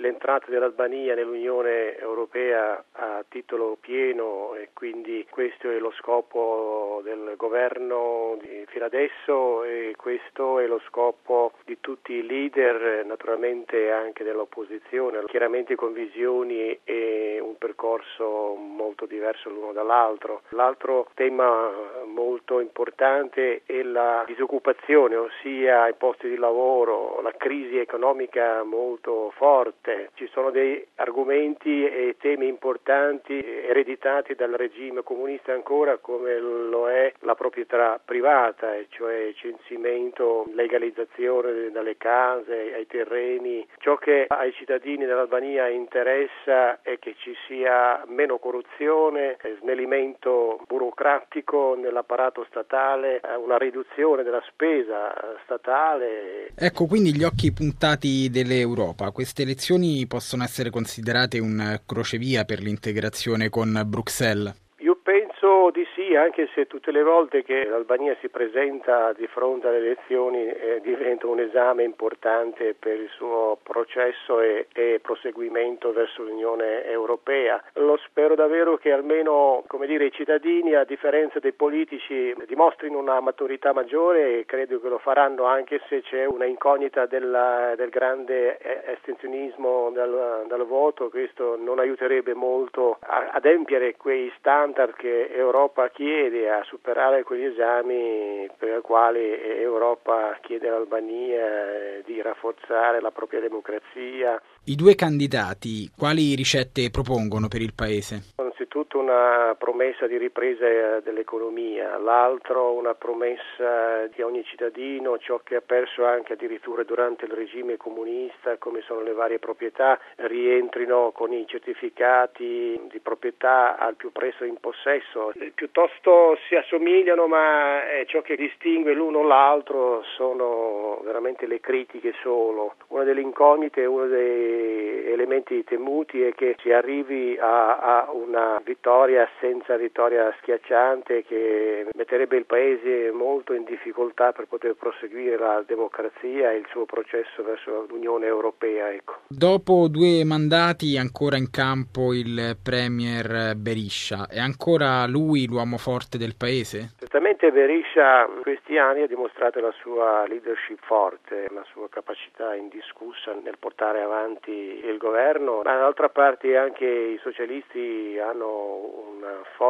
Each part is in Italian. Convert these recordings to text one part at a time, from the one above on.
l'entrata dell'Albania nell'Unione Europea a titolo pieno, e quindi questo è lo scopo del governo fino adesso, e questo è lo scopo di tutti i leader, naturalmente anche dell'opposizione, chiaramente con visioni e un percorso molto diverso l'uno dall'altro. L'altro tema molto importante è la disoccupazione, ossia i posti di lavoro, la crisi economica molto forte. Ci sono dei argomenti e temi importanti ereditati dal regime comunista ancora, come lo è la proprietà privata, e cioè censimento, legalizzazione dalle case ai terreni. Ciò che ai cittadini dell'Albania interessa è che ci sia meno corruzione, snellimento burocratico nell'apparato statale, una riduzione della spesa statale. Ecco, quindi gli occhi puntati dell'Europa. Queste elezioni possono essere considerate un crocevia per l'integrazione con Bruxelles? Penso di sì, anche se tutte le volte che l'Albania si presenta di fronte alle elezioni diventa un esame importante per il suo processo e proseguimento verso l'Unione Europea. Lo spero davvero che almeno, i cittadini, a differenza dei politici, dimostrino una maturità maggiore, e credo che lo faranno, anche se c'è una incognita del grande astensionismo dal voto. Questo non aiuterebbe molto a adempiere quei standard che Europa chiede, a superare quegli esami per i quali Europa chiede all'Albania di rafforzare la propria democrazia. I due candidati quali ricette propongono per il Paese? Innanzitutto una promessa di ripresa dell'economia, l'altro una promessa di ogni cittadino, ciò che ha perso anche addirittura durante il regime comunista, come sono le varie proprietà, rientrino con i certificati di proprietà al più presto in possesso. Piuttosto si assomigliano, ma ciò che distingue l'uno l'altro sono veramente le critiche solo. Una delle incognite, uno dei elementi temuti è che si arrivi a una vittoria senza vittoria schiacciante, che metterebbe il Paese molto in difficoltà per poter proseguire la democrazia e il suo processo verso l'Unione Europea. Dopo 2 mandati ancora in campo il premier Berisha, è ancora lui l'uomo forte del Paese? Certamente Berisha in questi anni ha dimostrato la sua leadership forte, la sua capacità indiscussa nel portare avanti il governo, ma d'altra parte anche i socialisti hanno un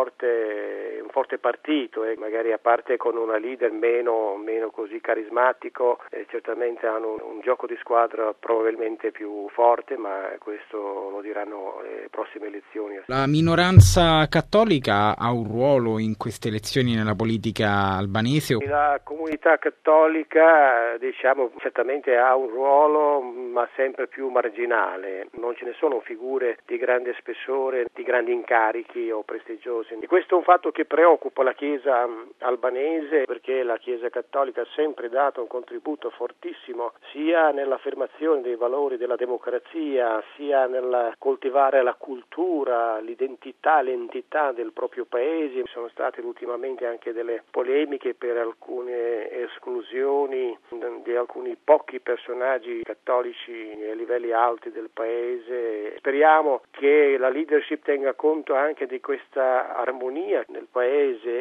forte partito, e magari a parte con una leader meno così carismatico, certamente hanno un gioco di squadra probabilmente più forte, ma questo lo diranno le prossime elezioni. La minoranza cattolica ha un ruolo in queste elezioni nella politica albanese? La comunità cattolica, certamente ha un ruolo, ma sempre più marginale. Non ce ne sono figure di grande spessore, di grandi incarichi o prestigiosi. E questo è un fatto che preoccupa la Chiesa albanese, perché la Chiesa cattolica ha sempre dato un contributo fortissimo sia nell'affermazione dei valori della democrazia, sia nel coltivare la cultura, l'entità del proprio paese. Ci sono state ultimamente anche delle polemiche per alcune esclusioni di alcuni pochi personaggi cattolici a livelli alti del paese. Speriamo che la leadership tenga conto anche di questa armonia nel paese